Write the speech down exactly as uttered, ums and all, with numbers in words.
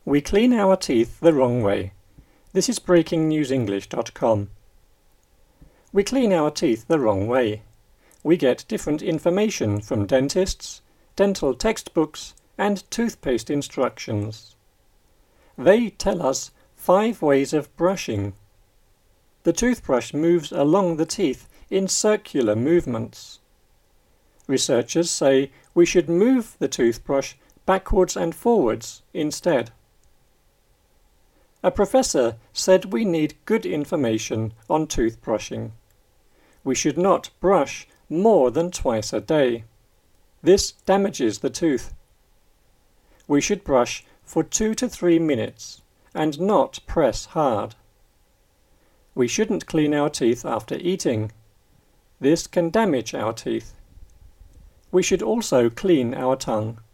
We clean our teeth the wrong way. This is breaking news english dot com. We clean our teeth the wrong way. We get different information from dentists, dental textbooks, and toothpaste instructions. They tell us five ways of brushing. The toothbrush moves along the teeth in circular movements. Researchers say we should move the toothbrush backwards and forwards instead. A professor said we need good information on toothbrushing. We should not brush more than twice a day. This damages the tooth. We should brush for two to three minutes and not press hard. We shouldn't clean our teeth after eating. This can damage our teeth. We should also clean our tongue.